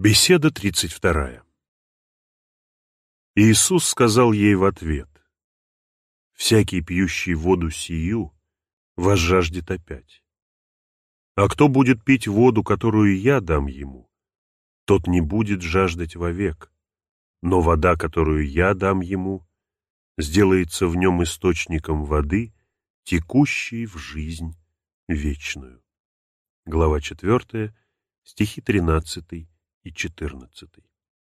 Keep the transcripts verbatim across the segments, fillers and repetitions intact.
Беседа тридцать вторая. Иисус сказал ей в ответ: «Всякий, пьющий воду сию, возжаждет опять. А кто будет пить воду, которую я дам ему, тот не будет жаждать вовек, но вода, которую я дам ему, сделается в нем источником воды, текущей в жизнь вечную». Глава четвертая, стихи тринадцатый и четырнадцатый.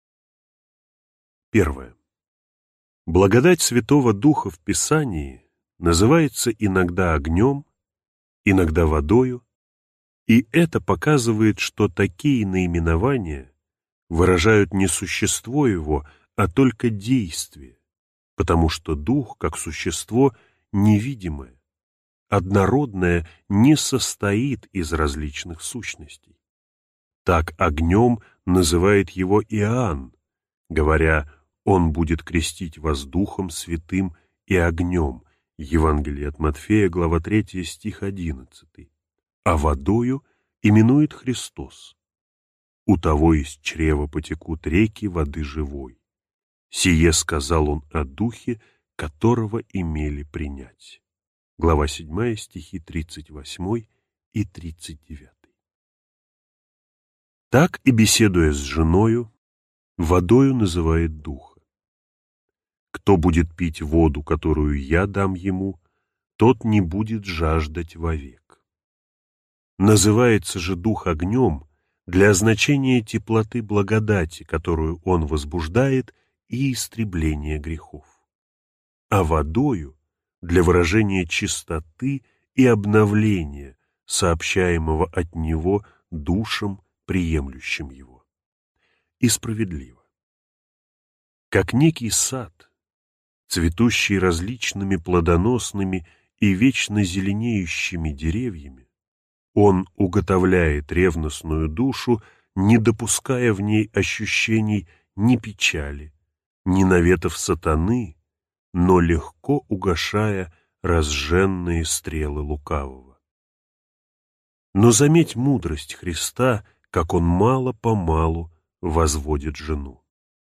Первое. Благодать Святого Духа в Писании называется иногда огнем, иногда водою, и это показывает, что такие наименования выражают не существо его, а только действие, потому что Дух, как существо, невидимое, однородное, не состоит из различных сущностей. Так огнем называет его Иоанн, говоря: «Он будет крестить вас Духом Святым и огнем». Евангелие от Матфея, глава третья, стих одиннадцатый. А водою именует Христос: «У того из чрева потекут реки воды живой». Сие сказал он о Духе, которого имели принять. Глава седьмая, стихи тридцать восемь и тридцать девять. Так и, беседуя с женою, водою называет Духа. Кто будет пить воду, которую я дам ему, тот не будет жаждать вовек. Называется же Дух огнем для означения теплоты благодати, которую он возбуждает, и истребления грехов, а водою для выражения чистоты и обновления, сообщаемого от него душам, приемлющим его. И справедливо. Как некий сад, цветущий различными плодоносными и вечно зеленеющими деревьями, он уготовляет ревностную душу, не допуская в ней ощущений ни печали, ни наветов сатаны, но легко угашая разженные стрелы лукавого. Но заметь мудрость Христа, как он мало-помалу возводит жену.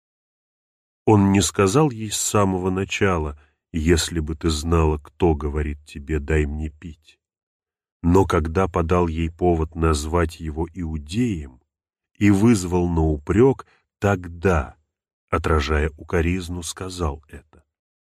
Он не сказал ей с самого начала: «Если бы ты знала, кто говорит тебе, дай мне пить». Но когда подал ей повод назвать его иудеем и вызвал на упрек, тогда, отражая укоризну, сказал это.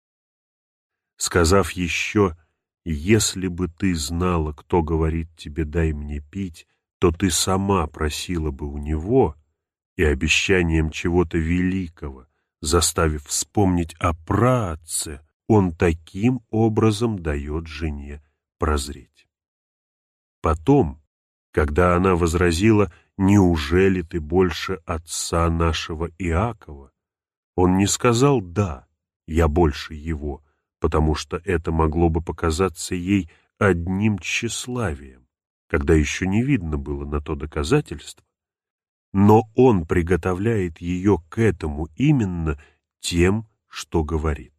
Сказав еще: «Если бы ты знала, кто говорит тебе, дай мне пить, то ты сама просила бы у него», и обещанием чего-то великого, заставив вспомнить о праотце, он таким образом дает жене прозреть. Потом, когда она возразила: «Неужели ты больше отца нашего Иакова?», он не сказал: «Да, я больше его», потому что это могло бы показаться ей одним тщеславием, когда еще не видно было на то доказательства, но он приготовляет ее к этому именно тем, что говорит.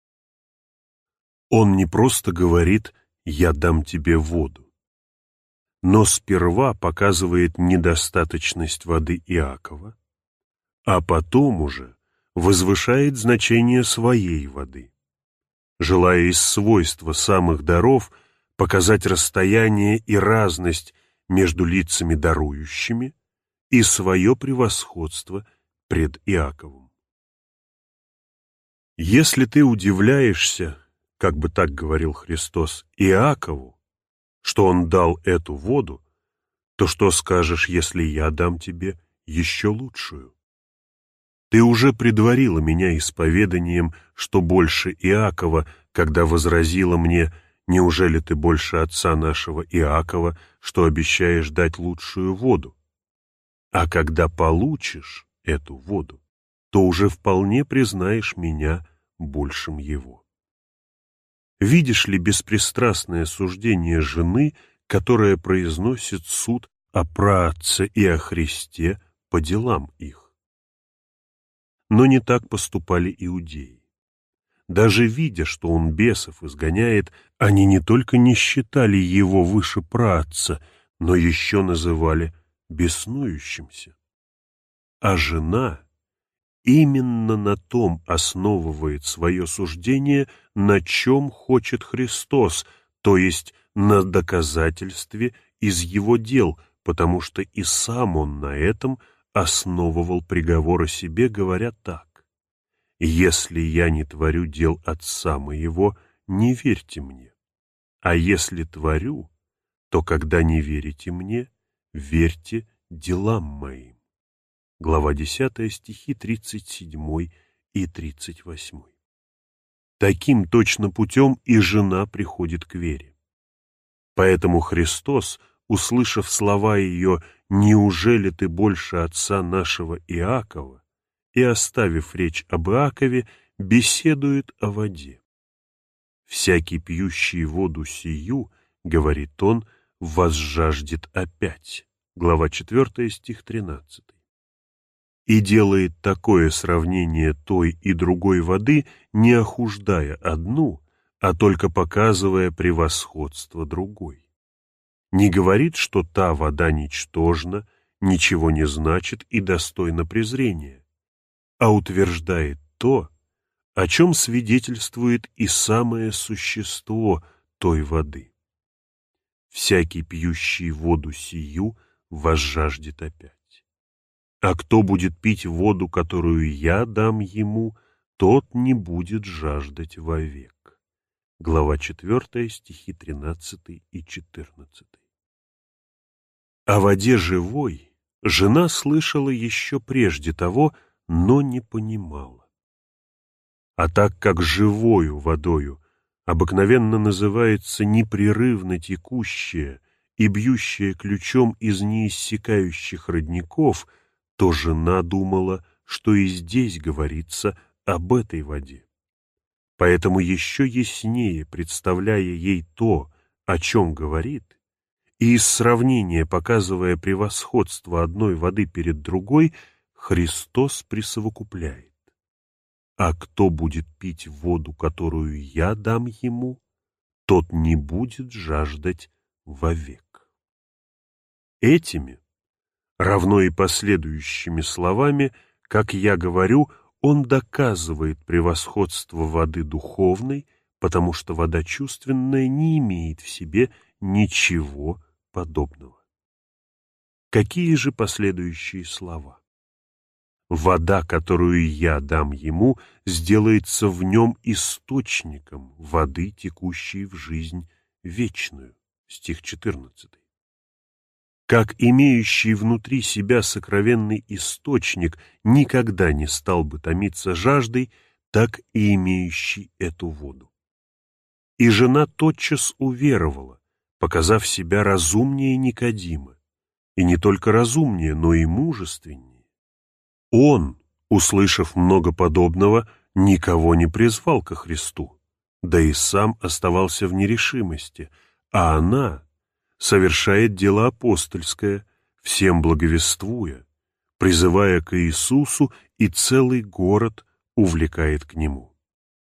Он не просто говорит: «Я дам тебе воду», но сперва показывает недостаточность воды Иакова, а потом уже возвышает значение своей воды, желая из свойства самых даров показать расстояние и разность между лицами дарующими и свое превосходство пред Иаковом. Если ты удивляешься, как бы так говорил Христос, Иакову, что он дал эту воду, то что скажешь, если я дам тебе еще лучшую? Ты уже предварила меня исповеданием, что больше Иакова, когда возразила мне: «Неужели ты больше отца нашего Иакова, что обещаешь дать лучшую воду?» А когда получишь эту воду, то уже вполне признаешь меня большим его. Видишь ли беспристрастное суждение жены, которая произносит суд о праотце и о Христе по делам их? Но не так поступали иудеи. Даже видя, что он бесов изгоняет, они не только не считали его выше праотца, но еще называли беснующимся. а жена именно на том основывает свое суждение, на чем хочет Христос, то есть на доказательстве из его дел, потому что и сам он на этом основывал приговор о себе, говоря так: «Если я не творю дел Отца моего, не верьте мне, а если творю, то когда не верите мне, верьте делам моим». Глава десятая, стихи тридцать семь и тридцать восемь. Таким точно путем и жена приходит к вере. Поэтому Христос, услышав слова ее «Неужели ты больше отца нашего Иакова?» и оставив речь об Иакове, беседует о воде. «Всякий пьющий воду сию, — говорит он, — возжаждет опять». Глава четвёртая, стих тринадцатый. И делает такое сравнение той и другой воды, не охуждая одну, а только показывая превосходство другой. Не говорит, что та вода ничтожна, ничего не значит и достойна презрения, а утверждает то, о чем свидетельствует и самое существо той воды. «Всякий, пьющий воду сию, возжаждет опять. А кто будет пить воду, которую я дам ему, тот не будет жаждать вовек». Глава четвёртая, стихи тринадцатый и четырнадцатый. О воде живой жена слышала еще прежде того, но не понимала. А так как живою водою обыкновенно называется непрерывно текущая и бьющая ключом из неиссякающих родников, то жена думала, что и здесь говорится об этой воде. Поэтому еще яснее представляя ей то, о чем говорит, и из сравнения показывая превосходство одной воды перед другой, Христос присовокупляет: «А кто будет пить воду, которую я дам ему, тот не будет жаждать вовек». Этими, равно и последующими словами, как я говорю, он доказывает превосходство воды духовной, потому что вода чувственная не имеет в себе ничего подобного. Какие же последующие слова? «Вода, которую я дам ему, сделается в нем источником воды, текущей в жизнь вечную». Стих четырнадцатый. Как имеющий внутри себя сокровенный источник никогда не стал бы томиться жаждой, так и имеющий эту воду. И жена тотчас уверовала, показав себя разумнее Никодима, и не только разумнее, но и мужественнее. Он, услышав много подобного, никого не призвал ко Христу, да и сам оставался в нерешимости, а она совершает дело апостольское, всем благовествуя, призывая к Иисусу, и целый город увлекает к Нему.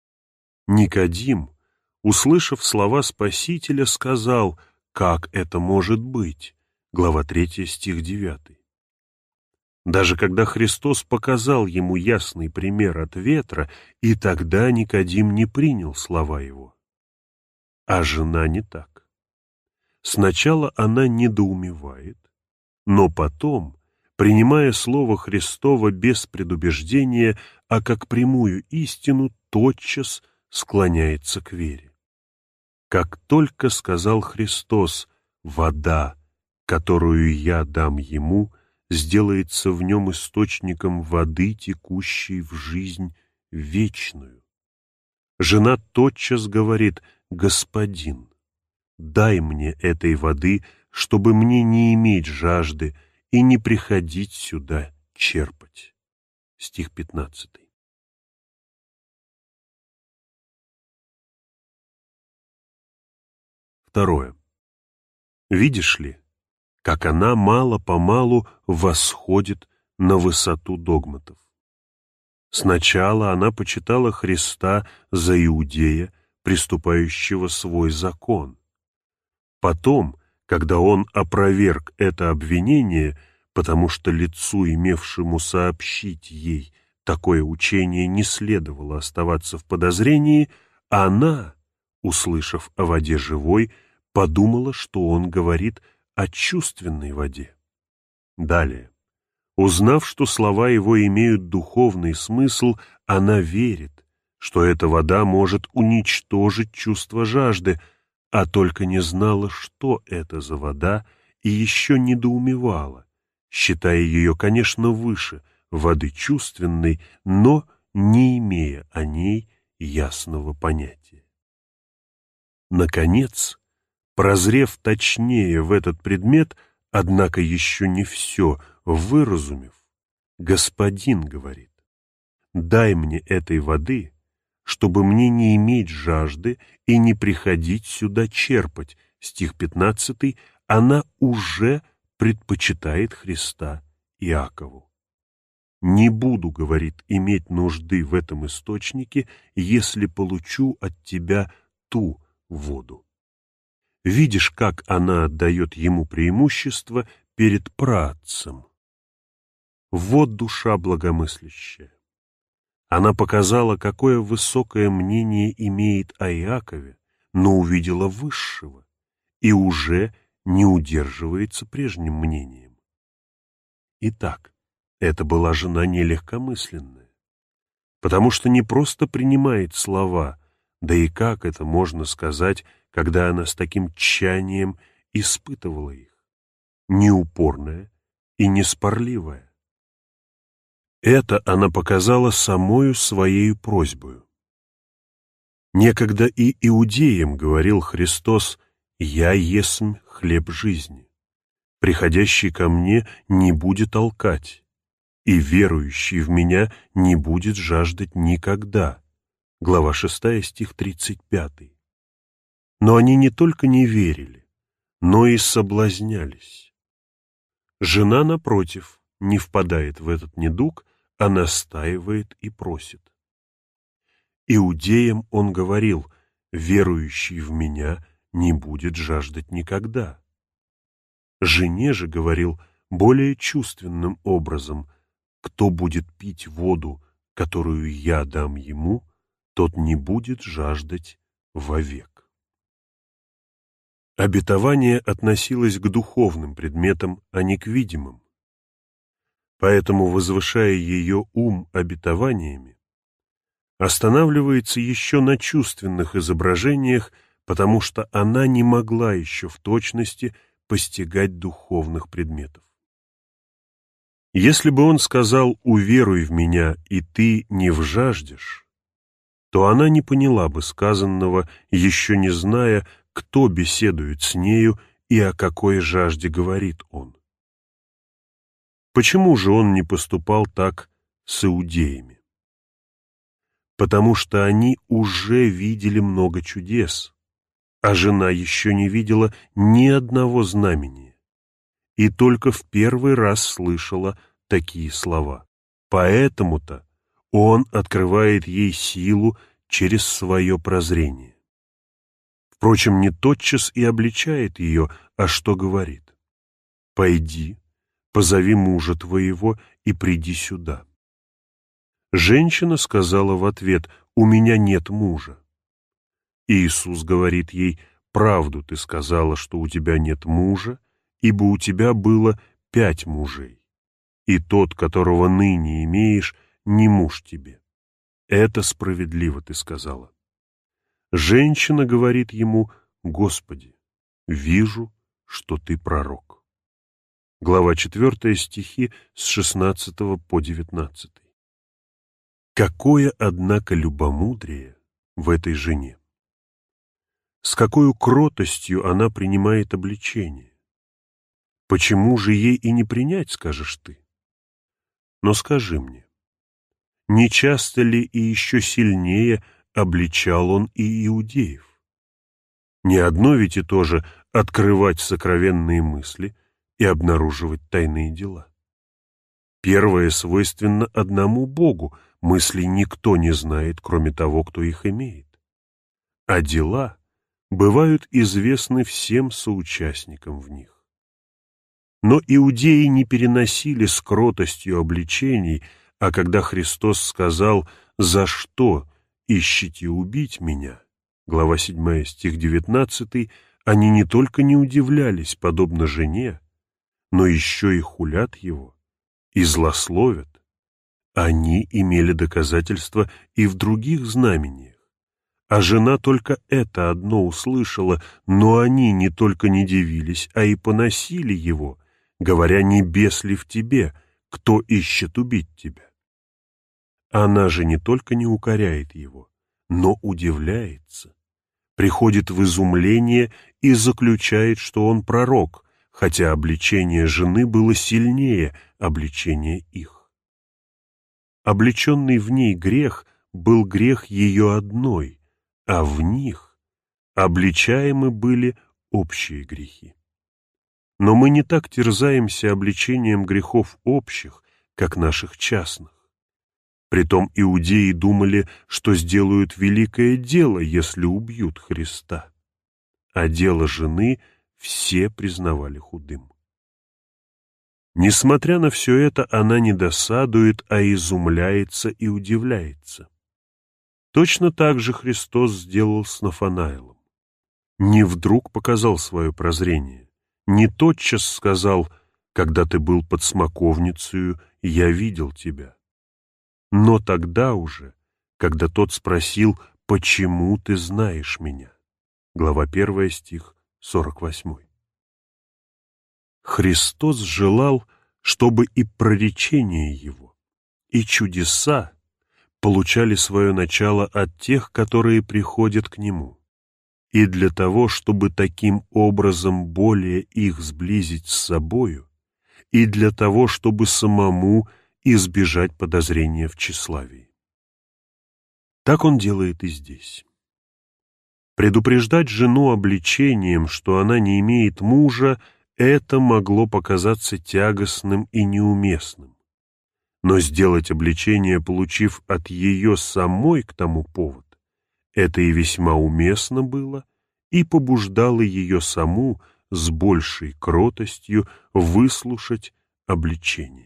Никодим, услышав слова Спасителя, сказал: «Как это может быть?» Глава третья, стих девятый. Даже когда Христос показал ему ясный пример от ветра, и тогда Никодим не принял слова его. А жена не так. Сначала она недоумевает, но потом, принимая слово Христово без предубеждения, а как прямую истину, тотчас склоняется к вере. Как только сказал Христос: «Вода, которую я дам ему, сделается в нем источником воды, текущей в жизнь вечную», жена тотчас говорит: «Господин, дай мне этой воды, чтобы мне не иметь жажды и не приходить сюда черпать». Стих пятнадцатый. Второе. Видишь ли, как она мало-помалу восходит на высоту догматов. Сначала она почитала Христа за иудея, приступающего свой закон. Потом, когда он опроверг это обвинение, потому что лицу, имевшему сообщить ей такое учение, не следовало оставаться в подозрении, она, услышав о воде живой, подумала, что он говорит о чувственной воде. Далее. Узнав, что слова его имеют духовный смысл, она верит, что эта вода может уничтожить чувство жажды, а только не знала, что это за вода, и еще недоумевала, считая ее, конечно, выше воды чувственной, но не имея о ней ясного понятия. Наконец, прозрев точнее в этот предмет, однако еще не все выразумев, господин говорит: «Дай мне этой воды, чтобы мне не иметь жажды и не приходить сюда черпать». Стих пятнадцатый. Она уже предпочитает Христа Иакову. «Не буду, — говорит, — иметь нужды в этом источнике, если получу от тебя ту воду». Видишь, как она отдает ему преимущество перед праотцем. Вот душа благомыслящая. Она показала, какое высокое мнение имеет о Иакове, но увидела высшего и уже не удерживается прежним мнением. Итак, это была жена нелегкомысленная, потому что не просто принимает слова, да и как это можно сказать, когда она с таким тщанием испытывала их, неупорная и неспорливая. Это она показала самою своею просьбою. Некогда и иудеям говорил Христос: «Я есмь хлеб жизни. Приходящий ко мне не будет алкать, и верующий в меня не будет жаждать никогда». Глава шестая, стих тридцать пятый. Но они не только не верили, но и соблазнялись. Жена, напротив, не впадает в этот недуг, а настаивает и просит. Иудеям он говорил: «Верующий в меня не будет жаждать никогда». Жене же говорил более чувственным образом: «Кто будет пить воду, которую я дам ему, тот не будет жаждать вовек». Обетование относилось к духовным предметам, а не к видимым. Поэтому, возвышая ее ум обетованиями, останавливается еще на чувственных изображениях, потому что она не могла еще в точности постигать духовных предметов. Если бы он сказал: «Уверуй в меня, и ты не вжаждешь», то она не поняла бы сказанного, еще не зная, кто беседует с нею и о какой жажде говорит он. Почему же он не поступал так с иудеями? Потому что они уже видели много чудес, а жена еще не видела ни одного знамения, и только в первый раз слышала такие слова. Поэтому-то он открывает ей силу через свое прозрение. Впрочем, не тотчас и обличает ее, а что говорит: «Пойди, позови мужа твоего и приди сюда». Женщина сказала в ответ: «У меня нет мужа». Иисус говорит ей: «Правду ты сказала, что у тебя нет мужа, ибо у тебя было пять мужей, и тот, которого ныне имеешь, не муж тебе. Это справедливо ты сказала». Женщина говорит ему: «Господи, вижу, что ты пророк». Глава четвёртая, стихи с шестнадцатого по девятнадцатый. Какое, однако, любомудрие в этой жене! С какой кротостью она принимает обличение! Почему же ей и не принять, скажешь ты? Но скажи мне, не часто ли и еще сильнее обличал он и иудеев? Не одно ведь и то же открывать сокровенные мысли и обнаруживать тайные дела. Первое свойственно одному Богу, мыслей никто не знает, кроме того, кто их имеет. А дела бывают известны всем соучастникам в них. Но иудеи не переносили с кротостью обличений, а когда Христос сказал «За что ищете убить меня?» Глава седьмая, стих девятнадцатый, они не только не удивлялись, подобно жене, но еще и хулят его, и злословят. Они имели доказательства и в других знамениях. А жена только это одно услышала, но они не только не дивились, а и поносили его, говоря: «Небес ли в тебе, кто ищет убить тебя?» Она же не только не укоряет его, но удивляется, приходит в изумление и заключает, что он пророк, хотя обличение жены было сильнее обличения их. Облеченный в ней грех был грех ее одной, а в них обличаемы были общие грехи. Но мы не так терзаемся обличением грехов общих, как наших частных. Притом иудеи думали, что сделают великое дело, если убьют Христа, а дело жены все признавали худым. Несмотря на все это, она не досадует, а изумляется и удивляется. Точно так же Христос сделал с Нафанаилом. Не вдруг показал свое прозрение, не тотчас сказал: «Когда ты был под смоковницею, я видел тебя». Но тогда уже, когда тот спросил: «Почему ты знаешь меня?» Глава первая, стих сорок восьмой. Христос желал, чтобы и проречения Его, и чудеса получали свое начало от тех, которые приходят к Нему, и для того, чтобы таким образом более их сблизить с собою, и для того, чтобы самому избежать подозрения в тщеславии. Так Он делает и здесь. Предупреждать жену обличением, что она не имеет мужа, это могло показаться тягостным и неуместным. Но сделать обличение, получив от ее самой к тому повод, это и весьма уместно было, и побуждало ее саму с большей кротостью выслушать обличение.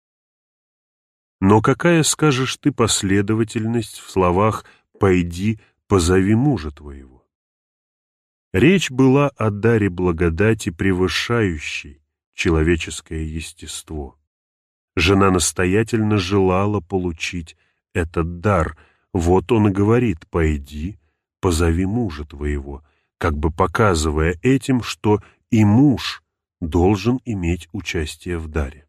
Но какая, скажешь ты, последовательность в словах «пойди, позови мужа твоего»? Речь была о даре благодати, превышающей человеческое естество. Жена настоятельно желала получить этот дар. Вот он и говорит: «Пойди, позови мужа твоего», как бы показывая этим, что и муж должен иметь участие в даре.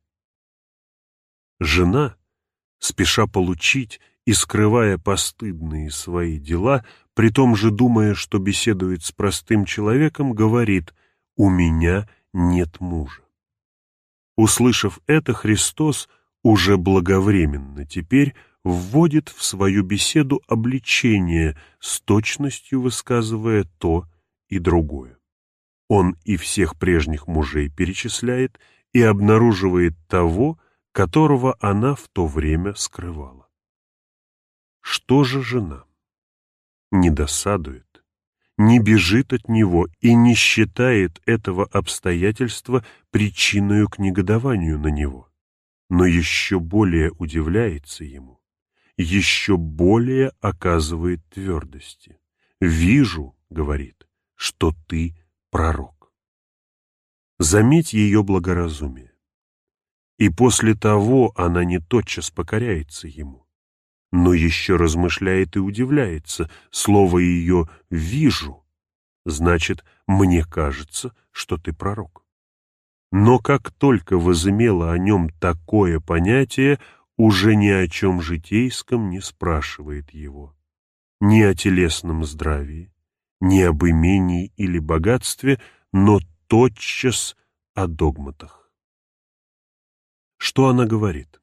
Жена, спеша получить и скрывая постыдные свои дела, при том же думая, что беседует с простым человеком, говорит: «У меня нет мужа». Услышав это, Христос уже благовременно теперь вводит в свою беседу обличение, с точностью высказывая то и другое. Он и всех прежних мужей перечисляет и обнаруживает того, которого она в то время скрывала. Что же жена? Не досадует, не бежит от него и не считает этого обстоятельства причиною к негодованию на него, но еще более удивляется ему, еще более оказывает твердости. «Вижу, — говорит, — что ты пророк». Заметь ее благоразумие. И после того она не тотчас покоряется ему, но еще размышляет и удивляется. Слово ее «вижу» значит «мне кажется, что ты пророк». Но как только возымела о нем такое понятие, уже ни о чем житейском не спрашивает его, ни о телесном здравии, ни об имении или богатстве, но тотчас о догматах. Что она говорит?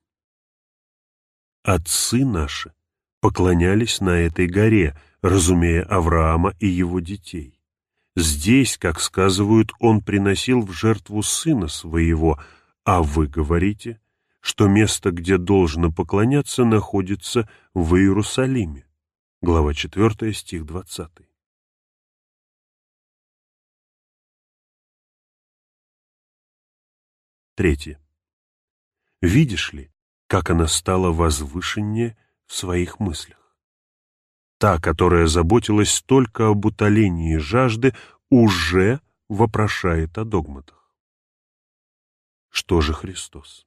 Отцы наши поклонялись на этой горе, разумея Авраама и его детей. Здесь, как сказывают, он приносил в жертву сына своего, а вы говорите, что место, где должно поклоняться, находится в Иерусалиме. Глава четвёртая, стих двадцатый. Третье. Видишь ли, как она стала возвышеннее в своих мыслях? Та, которая заботилась только об утолении жажды, уже вопрошает о догматах. Что же Христос?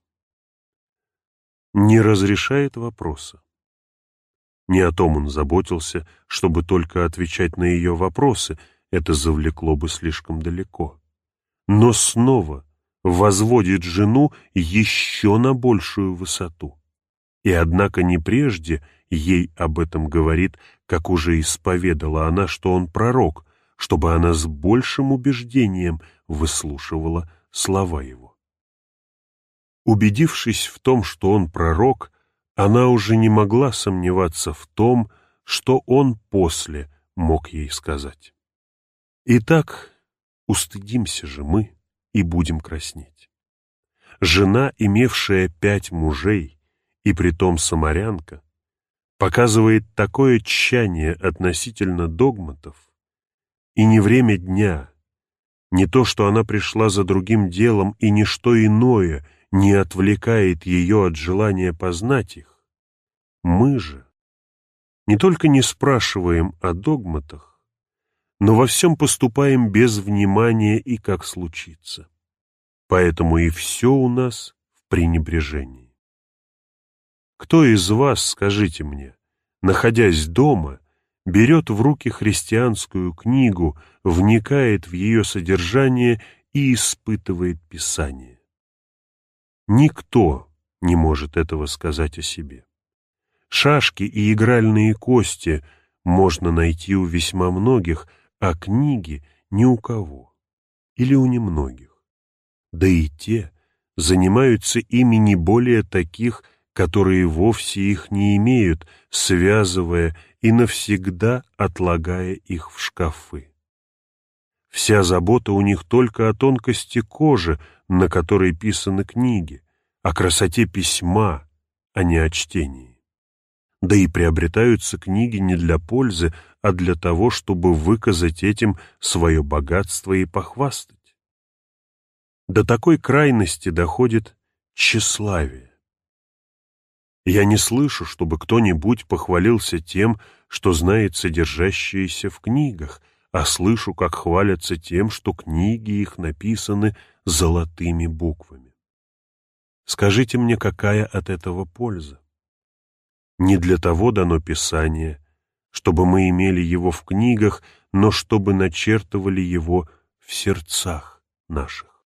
Не разрешает вопроса. Не о том он заботился, чтобы только отвечать на ее вопросы, это завлекло бы слишком далеко. Но снова возводит жену еще на большую высоту. И однако не прежде ей об этом говорит, как уже исповедала она, что он пророк, чтобы она с большим убеждением выслушивала слова его. Убедившись в том, что он пророк, она уже не могла сомневаться в том, что он после мог ей сказать. Итак, устыдимся же мы и будем краснеть. Жена, имевшая пять мужей, и притом самарянка, показывает такое тщание относительно догматов, и не время дня, не то, что она пришла за другим делом, и ничто иное не отвлекает ее от желания познать их. Мы же не только не спрашиваем о догматах, но во всем поступаем без внимания и как случится. Поэтому и все у нас в пренебрежении. Кто из вас, скажите мне, находясь дома, берет в руки христианскую книгу, вникает в ее содержание и испытывает Писание? Никто не может этого сказать о себе. Шашки и игральные кости можно найти у весьма многих, а книги ни у кого или у немногих. Да и те занимаются ими не более таких, которые вовсе их не имеют, связывая и навсегда отлагая их в шкафы. Вся забота у них только о тонкости кожи, на которой писаны книги, о красоте письма, а не о чтении. Да и приобретаются книги не для пользы, а для того, чтобы выказать этим свое богатство и похвастать. До такой крайности доходит тщеславие. Я не слышу, чтобы кто-нибудь похвалился тем, что знает содержащееся в книгах, а слышу, как хвалятся тем, что книги их написаны золотыми буквами. Скажите мне, какая от этого польза? Не для того дано Писание, чтобы мы имели его в книгах, но чтобы начертывали его в сердцах наших.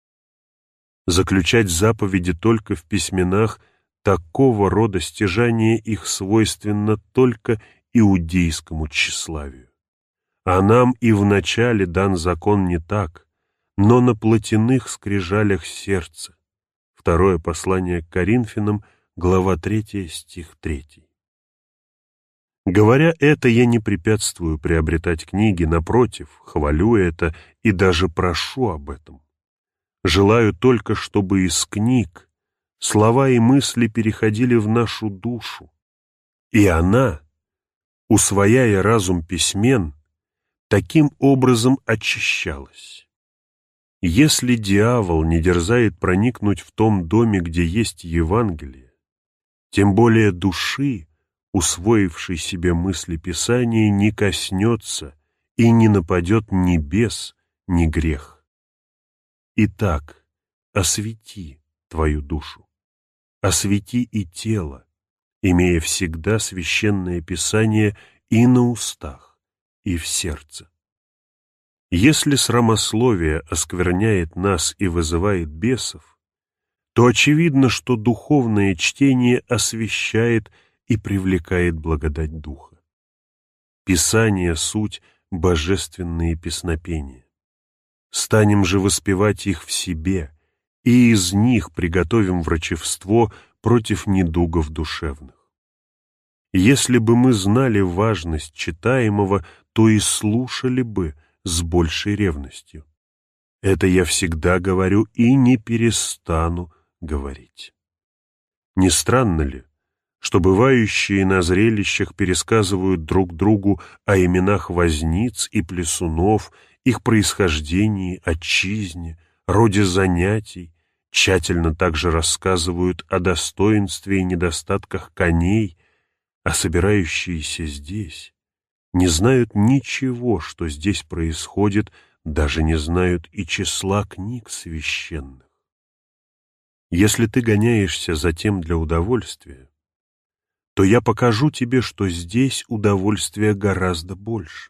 Заключать заповеди только в письменах, такого рода стяжание их свойственно только иудейскому тщеславию. А нам и вначале дан закон не так, но на плотяных скрижалях сердца. Второе послание к Коринфянам, глава третья, стих третий. Говоря это, я не препятствую приобретать книги, напротив, хвалю это и даже прошу об этом. Желаю только, чтобы из книг слова и мысли переходили в нашу душу, и она, усвояя разум письмен, таким образом очищалась. Если дьявол не дерзает проникнуть в том доме, где есть Евангелие, тем более души, усвоившей себе мысли Писания, не коснется и не нападет ни бес, ни грех. Итак, освети твою душу, освети и тело, имея всегда священное Писание и на устах, и в сердце. Если срамословие оскверняет нас и вызывает бесов, то очевидно, что духовное чтение освящает и привлекает благодать Духа. Писание — суть божественные песнопения. Станем же воспевать их в себе, и из них приготовим врачевство против недугов душевных. Если бы мы знали важность читаемого, то и слушали бы с большей ревностью. Это я всегда говорю и не перестану говорить. Не странно ли, что бывающие на зрелищах пересказывают друг другу о именах возниц и плесунов, их происхождении, отчизне, роде занятий тщательно также рассказывают о достоинстве и недостатках коней, а собирающиеся здесь не знают ничего, что здесь происходит, даже не знают и числа книг священных. Если ты гоняешься затем для удовольствия, то я покажу тебе, что здесь удовольствия гораздо больше.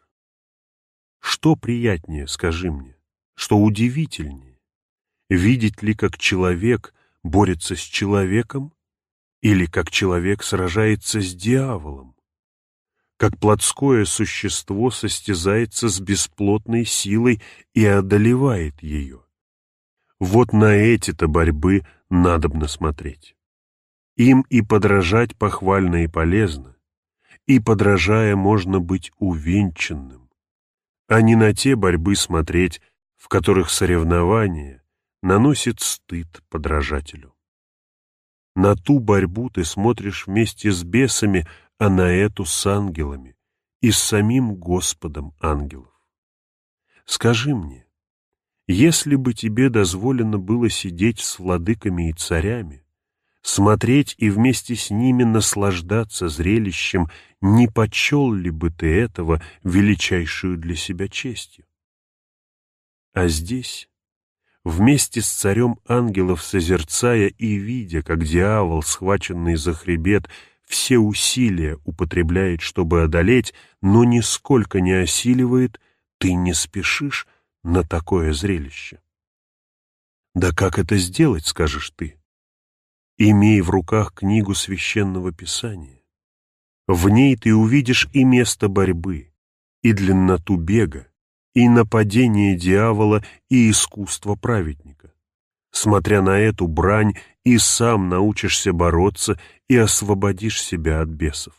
Что приятнее, скажи мне, что удивительнее, видеть ли, как человек борется с человеком, или как человек сражается с дьяволом, как плотское существо состязается с бесплотной силой и одолевает ее. Вот на эти-то борьбы надобно смотреть. Им и подражать похвально и полезно, и, подражая, можно быть увенчанным, а не на те борьбы смотреть, в которых соревнование наносит стыд подражателю. На ту борьбу ты смотришь вместе с бесами, а на эту с ангелами и с самим Господом ангелов. Скажи мне, если бы тебе дозволено было сидеть с владыками и царями, смотреть и вместе с ними наслаждаться зрелищем, не почел ли бы ты этого величайшую для себя честью? А здесь, вместе с царем ангелов созерцая и видя, как дьявол, схваченный за хребет, все усилия употребляет, чтобы одолеть, но нисколько не осиливает, ты не спешишь на такое зрелище. Да как это сделать, скажешь ты? Имей в руках книгу Священного Писания. В ней ты увидишь и место борьбы, и длинноту бега, и нападение дьявола, и искусство праведника. Смотря на эту брань, и сам научишься бороться и освободишь себя от бесов.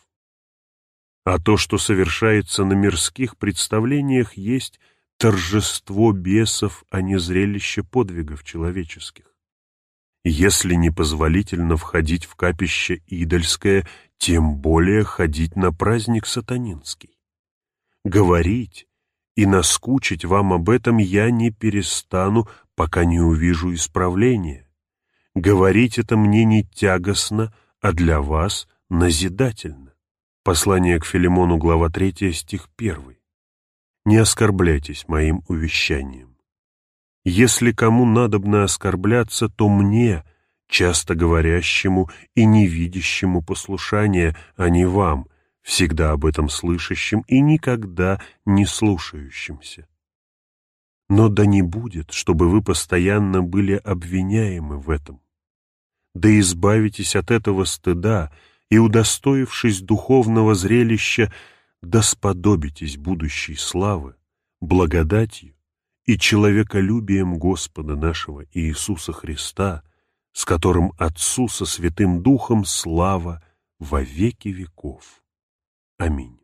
А то, что совершается на мирских представлениях, есть торжество бесов, а не зрелище подвигов человеческих. Если непозволительно входить в капище идольское, тем более ходить на праздник сатанинский. Говорить и наскучить вам об этом я не перестану, пока не увижу исправления. Говорить это мне не тягостно, а для вас назидательно. Послание к Филимону, глава третья, стих первый. Не оскорбляйтесь моим увещанием. Если кому надобно оскорбляться, то мне, часто говорящему и не видящему послушания, а не вам, всегда об этом слышащим и никогда не слушающимся. Но да не будет, чтобы вы постоянно были обвиняемы в этом. Да избавитесь от этого стыда и, удостоившись духовного зрелища, да сподобитесь будущей славы, благодатью и человеколюбием Господа нашего Иисуса Христа, с которым Отцу со Святым Духом слава во веки веков. Аминь.